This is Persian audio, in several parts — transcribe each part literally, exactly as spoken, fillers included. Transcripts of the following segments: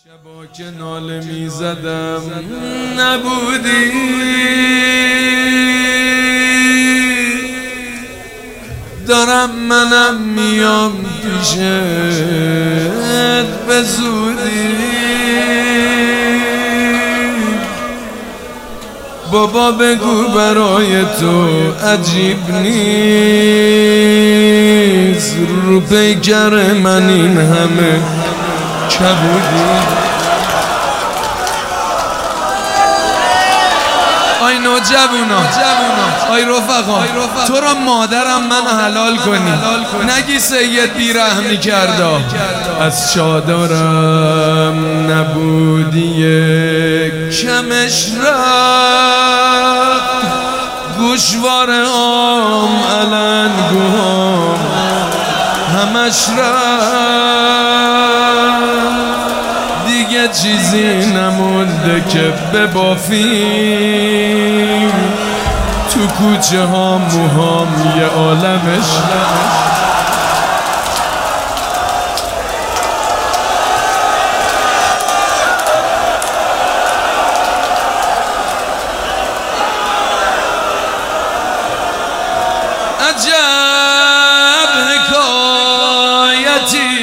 شبا که ناله می زدم نبودی، دارم منم میام پیشت به زودی. بابا بگو برای تو عجیب نیست رو پیکر من این همه کبودی. آی نوجوانا، آی رفقا، تو را مادرم من حلال کنی، نگی سید بیرحمی کردا. از چادرم نبودی کمش رفت، گوشوار آم علنگوام همش رفت. دیگه چیزی نمونده که ببافیم، تو کوچه ها موهام یه عالمش. عجب حکایتی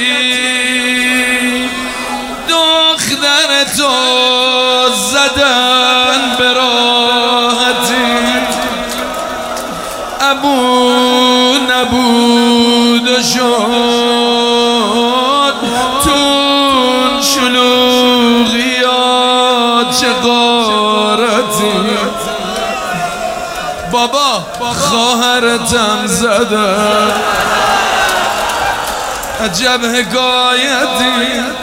دختر تو زدن به راحتی، ابو نبود و شد تون شلوغیات چه غارتی. بابا خواهرتم زدن، عجب حکایتی